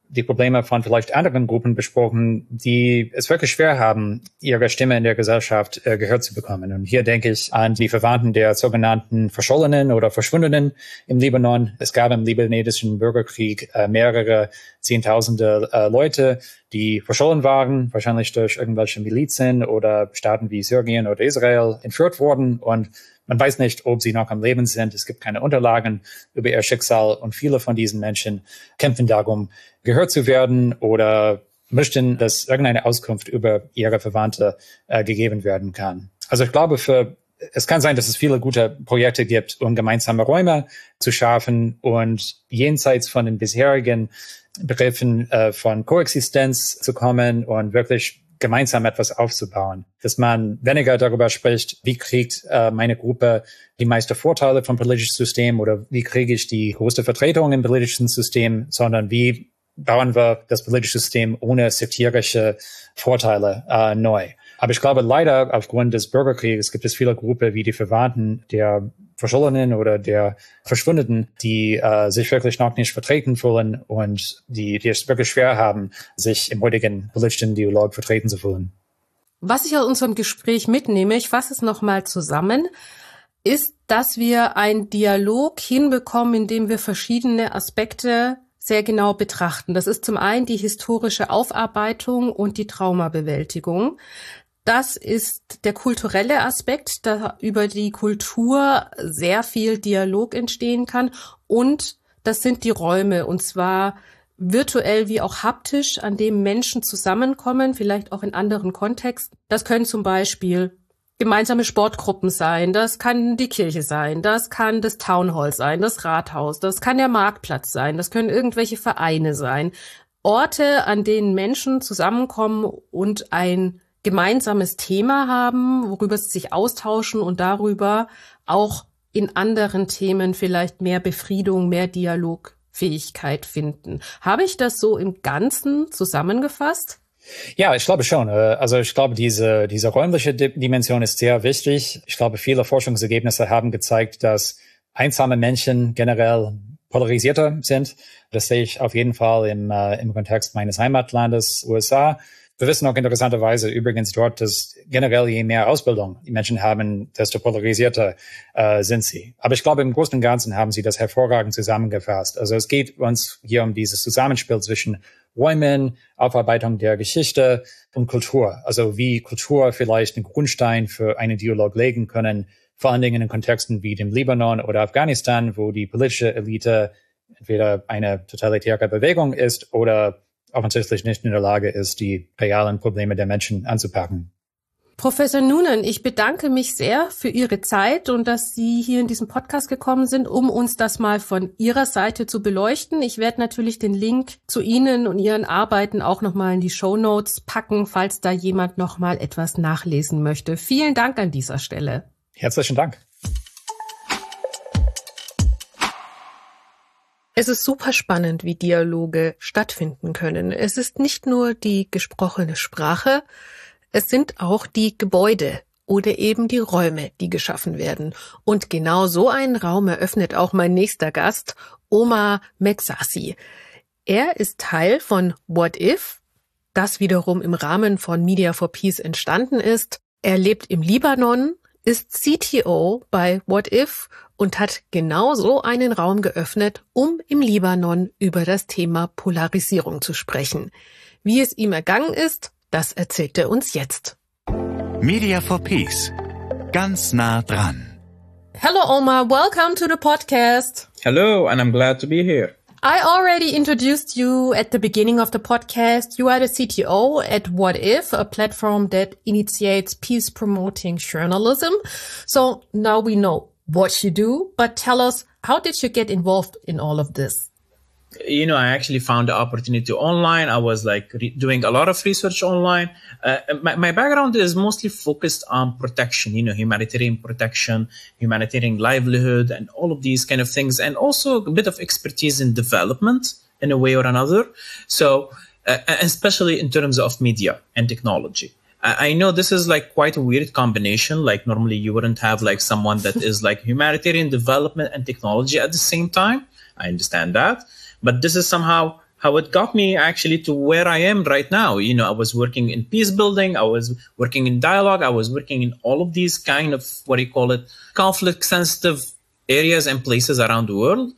die Probleme von vielleicht anderen Gruppen besprochen, die es wirklich schwer haben, ihre Stimme in der Gesellschaft äh, gehört zu bekommen. Und hier denke ich an die Verwandten der sogenannten Verschollenen oder Verschwundenen im Libanon. Es gab im libanesischen Bürgerkrieg äh, mehrere Zehntausende äh, Leute, die verschollen waren, wahrscheinlich durch irgendwelche Milizen oder Staaten wie Syrien oder Israel entführt wurden. Und man weiß nicht, ob sie noch am Leben sind. Es gibt keine Unterlagen über ihr Schicksal. Und viele von diesen Menschen kämpfen darum, gehört zu werden oder möchten, dass irgendeine Auskunft über ihre Verwandte äh, gegeben werden kann. Also ich glaube, für es kann sein, dass es viele gute Projekte gibt, um gemeinsame Räume zu schaffen und jenseits von den bisherigen Begriffen äh, von Koexistenz zu kommen und wirklich gemeinsam etwas aufzubauen. Dass man weniger darüber spricht, wie kriegt äh, meine Gruppe die meisten Vorteile vom politischen System oder wie kriege ich die größte Vertretung im politischen System, sondern wie bauen wir das politische System ohne satirische Vorteile äh, neu. Aber ich glaube, leider aufgrund des Bürgerkrieges gibt es viele Gruppen wie die Verwandten der Verschollenen oder der Verschwundenen, die äh, sich wirklich noch nicht vertreten fühlen und die, die es wirklich schwer haben, sich im heutigen politischen Dialog vertreten zu fühlen. Was ich aus unserem Gespräch mitnehme, ich fasse es nochmal zusammen, ist, dass wir einen Dialog hinbekommen, in dem wir verschiedene Aspekte sehr genau betrachten. Das ist zum einen die historische Aufarbeitung und die Traumabewältigung. Das ist der kulturelle Aspekt, da über die Kultur sehr viel Dialog entstehen kann. Und das sind die Räume, und zwar virtuell wie auch haptisch, an dem Menschen zusammenkommen, vielleicht auch in anderen Kontexten. Das können zum Beispiel gemeinsame Sportgruppen sein, das kann die Kirche sein, das kann das Townhall sein, das Rathaus, das kann der Marktplatz sein, das können irgendwelche Vereine sein. Orte, an denen Menschen zusammenkommen und ein gemeinsames Thema haben, worüber sie sich austauschen und darüber auch in anderen Themen vielleicht mehr Befriedung, mehr Dialogfähigkeit finden. Habe ich das so im Ganzen zusammengefasst? Ja, ich glaube schon. Also ich glaube, diese, diese räumliche Dimension ist sehr wichtig. Ich glaube, viele Forschungsergebnisse haben gezeigt, dass einsame Menschen generell polarisierter sind. Das sehe ich auf jeden Fall im, äh, im Kontext meines Heimatlandes, U S A. Wir wissen auch interessanterweise übrigens dort, dass generell je mehr Ausbildung die Menschen haben, desto polarisierter äh, sind sie. Aber ich glaube, im Großen und Ganzen haben sie das hervorragend zusammengefasst. Also es geht uns hier um dieses Zusammenspiel zwischen Räumen, Aufarbeitung der Geschichte und Kultur. Also wie Kultur vielleicht einen Grundstein für einen Dialog legen können, vor allen Dingen in Kontexten wie dem Libanon oder Afghanistan, wo die politische Elite entweder eine totalitäre Bewegung ist oder offensichtlich nicht in der Lage ist, die realen Probleme der Menschen anzupacken. Professor Noonan, ich bedanke mich sehr für Ihre Zeit und dass Sie hier in diesen Podcast gekommen sind, um uns das mal von Ihrer Seite zu beleuchten. Ich werde natürlich den Link zu Ihnen und Ihren Arbeiten auch nochmal in die Shownotes packen, falls da jemand nochmal etwas nachlesen möchte. Vielen Dank an dieser Stelle. Herzlichen Dank. Es ist super spannend, wie Dialoge stattfinden können. Es ist nicht nur die gesprochene Sprache, es sind auch die Gebäude oder eben die Räume, die geschaffen werden. Und genau so einen Raum eröffnet auch mein nächster Gast, Omar Megsasi. Er ist Teil von What If, das wiederum im Rahmen von Media for Peace entstanden ist. Er lebt im Libanon, ist C T O bei What If und hat genau so einen Raum geöffnet, um im Libanon über das Thema Polarisierung zu sprechen. Wie es ihm ergangen ist, das erzählt er uns jetzt. Media for Peace. Ganz nah dran. Hello Omar, welcome to the podcast. Hello, and I'm glad to be here. I already introduced you at the beginning of the podcast. You are the C T O at What If, a platform that initiates peace-promoting journalism. So now we know what you do, but tell us, how did you get involved in all of this? You know, I actually found the opportunity online. I was like re- doing a lot of research online. Uh, my, my background is mostly focused on protection, you know, humanitarian protection, humanitarian livelihood, and all of these kind of things. And also a bit of expertise in development in a way or another. So, uh, especially in terms of media and technology. I know this is like quite a weird combination. Like normally you wouldn't have like someone that is like humanitarian development and technology at the same time. I understand that. But this is somehow how it got me actually to where I am right now. You know, I was working in peace building, I was working in dialogue, I was working in all of these kind of, what do you call it, conflict sensitive areas and places around the world.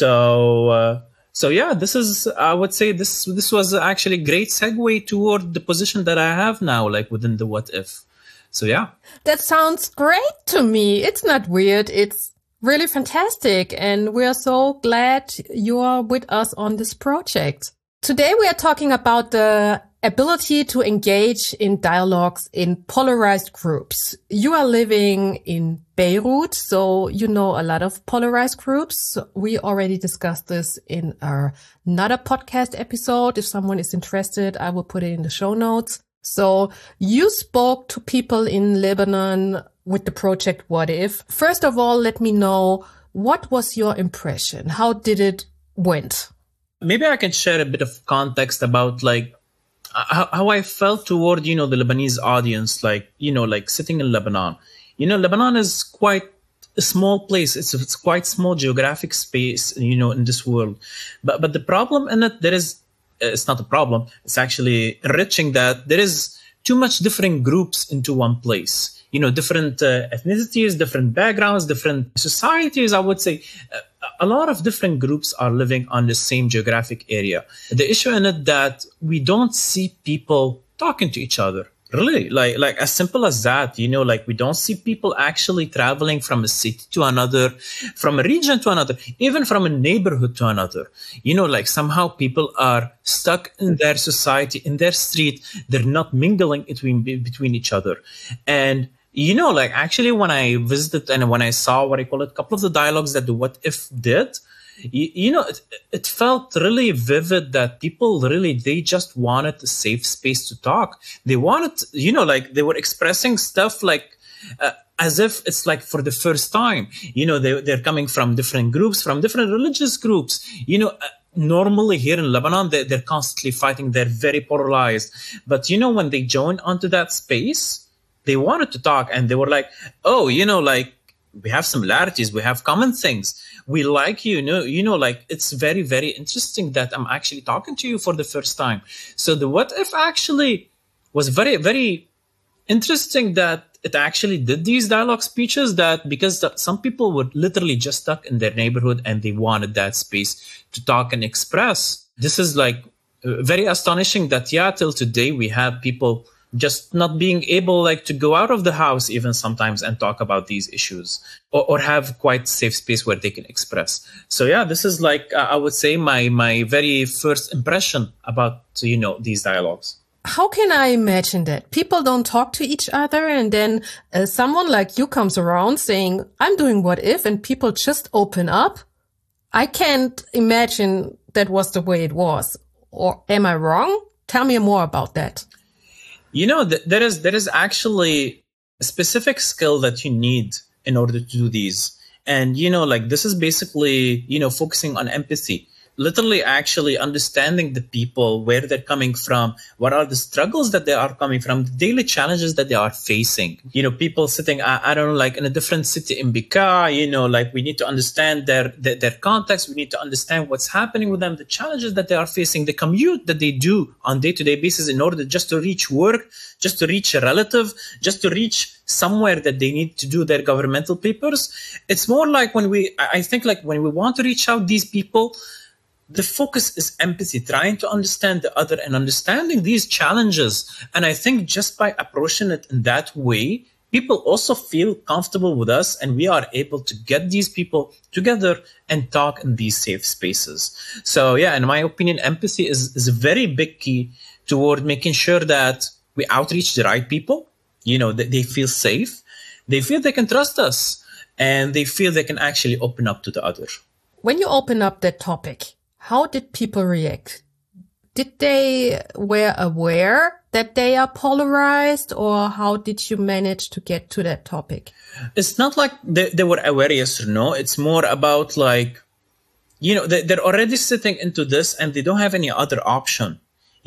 So, uh, so yeah, this is, I would say this, this was actually a great segue toward the position that I have now, like within the What If. So yeah. That sounds great to me. It's not weird. It's really fantastic. And we're so glad you're with us on this project. Today we are talking about the ability to engage in dialogues in polarized groups. You are living in Beirut, so you know a lot of polarized groups. We already discussed this in our another podcast episode. If someone is interested, I will put it in the show notes. So you spoke to people in Lebanon with the project What If. First of all, let me know, what was your impression? How did it went? Maybe I can share a bit of context about like how, how I felt toward, you know, the Lebanese audience, like, you know, like sitting in Lebanon. You know, Lebanon is quite a small place. It's it's quite small geographic space, you know, in this world. But but the problem in it, there is, it's not a problem. It's actually enriching that there is too much different groups into one place. You know, different uh, ethnicities, different backgrounds, different societies, I would say. Uh, a lot of different groups are living on the same geographic area. The issue in it that we don't see people talking to each other. Really, like like as simple as that, you know, like we don't see people actually traveling from a city to another, from a region to another, even from a neighborhood to another. You know, like somehow people are stuck in their society, in their street. They're not mingling between between each other. And you know, like actually when I visited and when I saw what I call it, a couple of the dialogues that the What If did, you, you know, it, it felt really vivid that people really, they just wanted a safe space to talk. They wanted, you know, like they were expressing stuff like uh, as if it's like for the first time. You know, they, they're coming from different groups, from different religious groups. You know, uh, normally here in Lebanon, they, they're constantly fighting. They're very polarized. But, you know, when they joined onto that space, they wanted to talk and they were like, oh, you know, like we have similarities, we have common things. We like you, you know, you know, like it's very, very interesting that I'm actually talking to you for the first time. So the What If actually was very, very interesting that it actually did these dialogue speeches, that because some people were literally just stuck in their neighborhood and they wanted that space to talk and express. This is like very astonishing that, yeah, till today we have people just not being able like to go out of the house even sometimes and talk about these issues, or, or have quite safe space where they can express. So yeah, this is like, uh, I would say my, my very first impression about, you know, these dialogues. How can I imagine that? People don't talk to each other and then uh, someone like you comes around saying, I'm doing What If, and people just open up. I can't imagine that was the way it was. Or am I wrong? Tell me more about that. You know, th- there is there is actually a specific skill that you need in order to do these. And, you know, like this is basically, you know, focusing on empathy. Literally actually understanding the people, where they're coming from, what are the struggles that they are coming from, the daily challenges that they are facing. You know, people sitting, I, I don't know, like in a different city in Bekaa, you know, like we need to understand their, their, their context. We need to understand what's happening with them, the challenges that they are facing, the commute that they do on day-to-day basis in order just to reach work, just to reach a relative, just to reach somewhere that they need to do their governmental papers. It's more like when we, I think like when we want to reach out these people, the focus is empathy, trying to understand the other and understanding these challenges. And I think just by approaching it in that way, people also feel comfortable with us and we are able to get these people together and talk in these safe spaces. So yeah, in my opinion, empathy is, is a very big key toward making sure that we outreach the right people, you know, that they feel safe, they feel they can trust us, and they feel they can actually open up to the other. When you open up that topic, how did people react? Did they were aware that they are polarized, or how did you manage to get to that topic? It's not like they, they were aware, yes or no. It's more about like, you know, they, they're already sitting into this and they don't have any other option.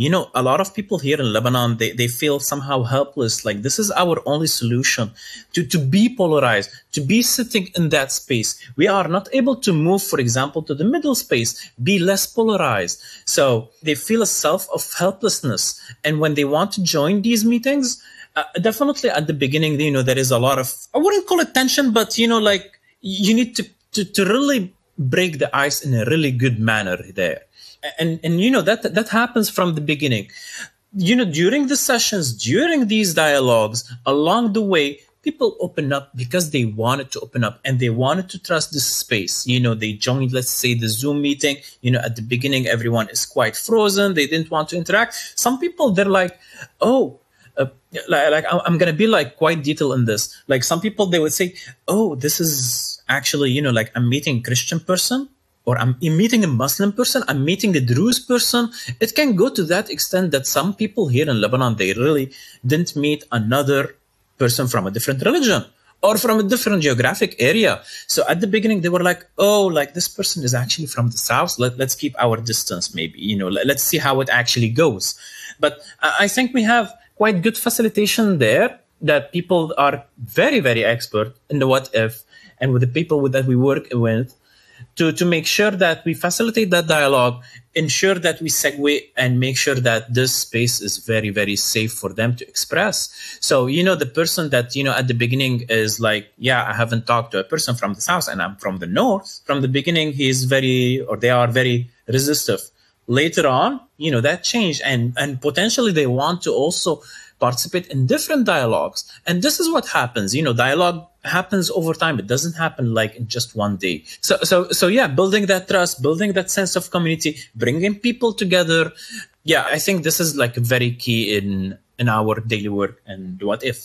you know, a lot of people here in Lebanon, they, they feel somehow helpless. Like this is our only solution to, to be polarized, to be sitting in that space. We are not able to move, for example, to the middle space, be less polarized. So they feel a self of helplessness. And when they want to join these meetings, uh, definitely at the beginning, you know, there is a lot of, I wouldn't call it tension, but, you know, like you need to, to, to really break the ice in a really good manner there. And, and you know, that that happens from the beginning. You know, during the sessions, during these dialogues, along the way, people open up because they wanted to open up and they wanted to trust this space. You know, they joined, let's say, the Zoom meeting. You know, at the beginning, everyone is quite frozen. They didn't want to interact. Some people, they're like, oh, uh, like, like I'm going to be like quite detailed in this. Like some people, they would say, oh, this is actually, you know, like I'm meeting a Christian person. Or I'm meeting a Muslim person, I'm meeting a Druze person. It can go to that extent that some people here in Lebanon, they really didn't meet another person from a different religion or from a different geographic area. So at the beginning, they were like, oh, like this person is actually from the south. Let, let's keep our distance maybe, you know, let, let's see how it actually goes. But I think we have quite good facilitation there that people are very, very expert in the what if and with the people that we work with. To, to make sure that we facilitate that dialogue, ensure that we segue and make sure that this space is very, very safe for them to express. So, you know, the person that, you know, at the beginning is like, yeah, I haven't talked to a person from the south and I'm from the north. From the beginning, he is very, or they are very resistive. Later on, you know, that changed and, and potentially they want to also participate in different dialogues. And this is what happens. You know, dialogue happens over time. It doesn't happen like in just one day. So, so, so yeah, building that trust, building that sense of community, bringing people together. Yeah, I think this is like very key in, in our daily work and what if.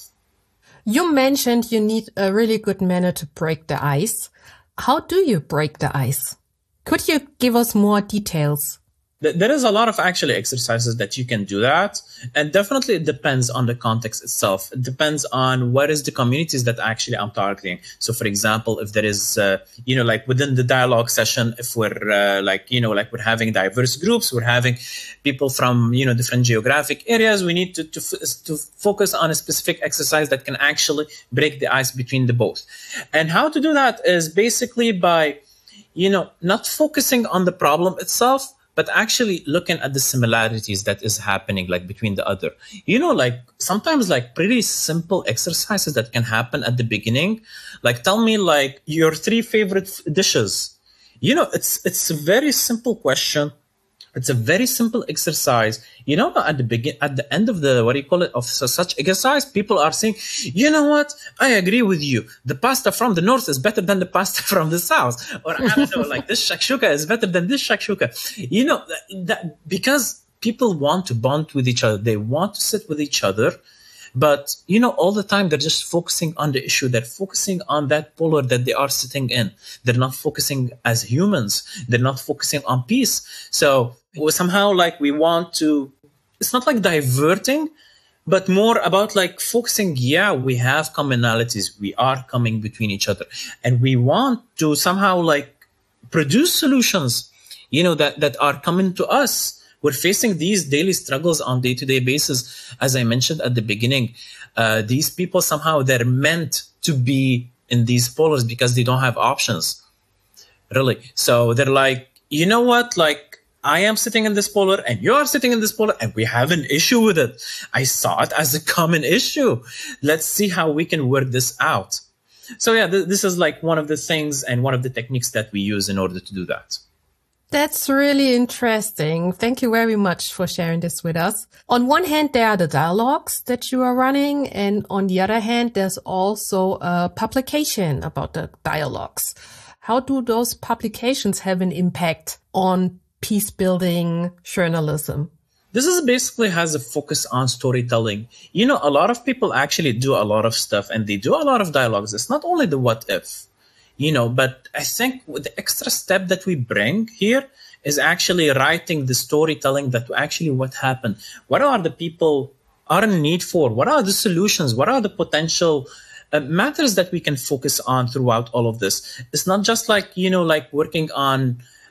You mentioned you need a really good manner to break the ice. How do you break the ice? Could you give us more details? There is a lot of actually exercises that you can do that. And definitely it depends on the context itself. It depends on what is the communities that actually I'm targeting. So for example, if there is, uh, you know, like within the dialogue session, if we're uh, like, you know, like we're having diverse groups, we're having people from, you know, different geographic areas, we need to, to, to focus on a specific exercise that can actually break the ice between the both. And how to do that is basically by, you know, not focusing on the problem itself, but actually looking at the similarities that is happening like between the other. You know, like sometimes like pretty simple exercises that can happen at the beginning. Like tell me like your three favorite dishes. You know, it's it's a very simple question. It's a very simple exercise. You know, at the begin, at the end of the, what do you call it, of such exercise, people are saying, you know what? I agree with you. The pasta from the north is better than the pasta from the south. Or I don't know, like this shakshuka is better than this shakshuka. You know, that, that because people want to bond with each other. They want to sit with each other. But, you know, all the time they're just focusing on the issue. They're focusing on that polar that they are sitting in. They're not focusing as humans. They're not focusing on peace. So somehow like we want to, it's not like diverting, but more about like focusing. Yeah, we have commonalities. We are coming between each other. And we want to somehow like produce solutions, you know, that, that are coming to us. We're facing these daily struggles on day-to-day basis. As I mentioned at the beginning, uh, these people somehow they're meant to be in these polars because they don't have options, really. So they're like, you know what? Like I am sitting in this polar and you're sitting in this polar and we have an issue with it. I saw it as a common issue. Let's see how we can work this out. So yeah, th- this is like one of the things and one of the techniques that we use in order to do that. That's really interesting. Thank you very much for sharing this with us. On one hand, there are the dialogues that you are running. And on the other hand, there's also a publication about the dialogues. How do those publications have an impact on peace building journalism? This is basically has a focus on storytelling. You know, a lot of people actually do a lot of stuff and they do a lot of dialogues. It's not only the what if. You know, but I think the extra step that we bring here is actually writing the storytelling that actually what happened. What are the people are in need for? What are the solutions? What are the potential uh, matters that we can focus on throughout all of this? It's not just like, you know, like working on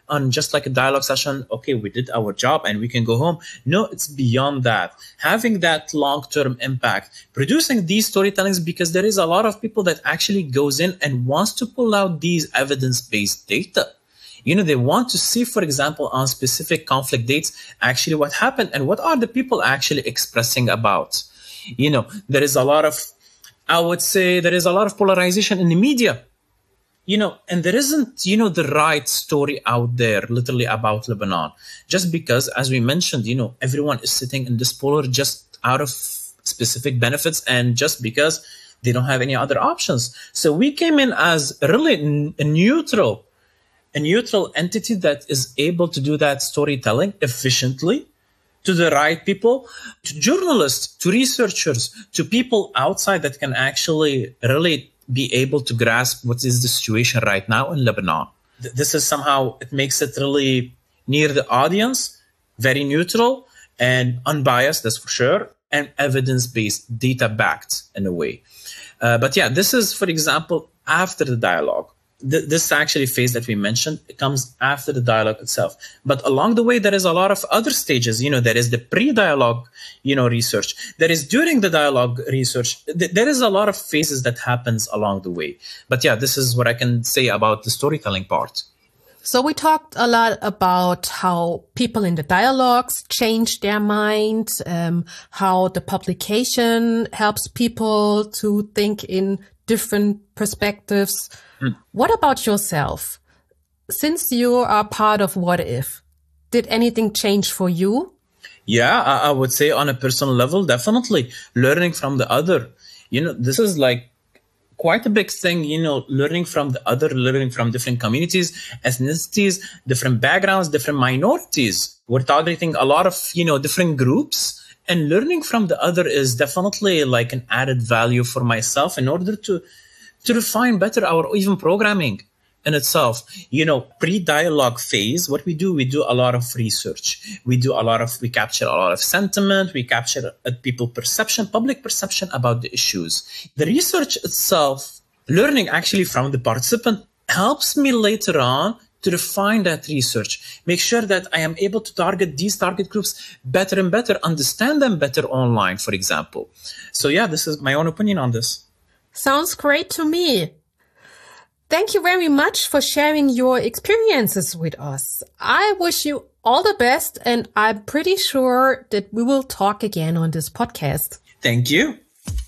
on just like a dialogue session. Okay, we did our job and we can go home. No, it's beyond that. Having that long-term impact, producing these storytellings, because there is a lot of people that actually goes in and wants to pull out these evidence-based data. You know, they want to see, for example, on specific conflict dates, actually what happened and what are the people actually expressing about. You know, there is a lot of, I would say, there is a lot of polarization in the media. You know, and there isn't, you know, the right story out there literally about Lebanon. Just because, as we mentioned, you know, everyone is sitting in this polar just out of specific benefits and just because they don't have any other options. So we came in as really n- a neutral a neutral entity that is able to do that storytelling efficiently to the right people, to journalists, to researchers, to people outside that can actually really be able to grasp what is the situation right now in Lebanon. This is somehow, it makes it really near the audience, very neutral and unbiased, that's for sure, and evidence-based, data-backed in a way. Uh, but yeah, this is, for example, after the dialogue. This actually phase that we mentioned, it comes after the dialogue itself. But along the way, there is a lot of other stages. You know, there is the pre-dialogue, you know, research. There is during the dialogue research. There is a lot of phases that happens along the way. But yeah, this is what I can say about the storytelling part. So we talked a lot about how people in the dialogues change their mind, um, how the publication helps people to think in different perspectives. Mm. What about yourself? Since you are part of What If, did anything change for you? Yeah, I, I would say on a personal level, definitely. Learning from the other. You know, this is like quite a big thing, you know, learning from the other, learning from different communities, ethnicities, different backgrounds, different minorities. We're targeting a lot of, you know, different groups. And learning from the other is definitely like an added value for myself in order to to refine better our even programming in itself. You know, pre-dialogue phase, what we do, we do a lot of research. We do a lot of, we capture a lot of sentiment. We capture uh, people perception, public perception about the issues. The research itself, learning actually from the participant helps me later on to refine that research, make sure that I am able to target these target groups better and better, understand them better online, for example. So yeah, this is my own opinion on this. Sounds great to me. Thank you very much for sharing your experiences with us. I wish you all the best, and I'm pretty sure that we will talk again on this podcast. Thank you.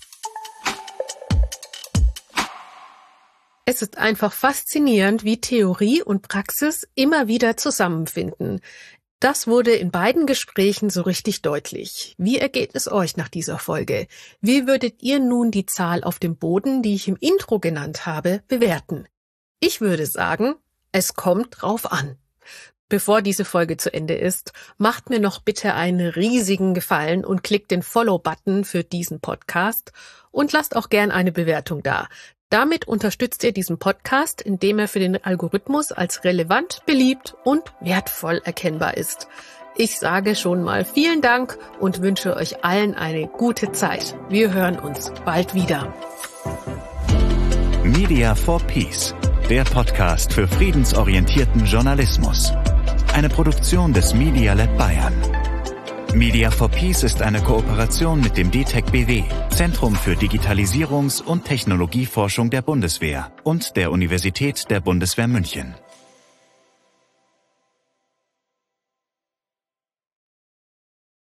Es ist einfach faszinierend, wie Theorie und Praxis immer wieder zusammenfinden. Das wurde in beiden Gesprächen so richtig deutlich. Wie ergeht es euch nach dieser Folge? Wie würdet ihr nun die Zahl auf dem Boden, die ich im Intro genannt habe, bewerten? Ich würde sagen, es kommt drauf an. Bevor diese Folge zu Ende ist, macht mir noch bitte einen riesigen Gefallen und klickt den Follow-Button für diesen Podcast und lasst auch gern eine Bewertung da. Damit unterstützt ihr diesen Podcast, indem er für den Algorithmus als relevant, beliebt und wertvoll erkennbar ist. Ich sage schon mal vielen Dank und wünsche euch allen eine gute Zeit. Wir hören uns bald wieder. Media for Peace, der Podcast für friedensorientierten Journalismus. Eine Produktion des Media Lab Bayern. Media for Peace ist eine Kooperation mit dem D T E C B W, Zentrum für Digitalisierungs- und Technologieforschung der Bundeswehr und der Universität der Bundeswehr München.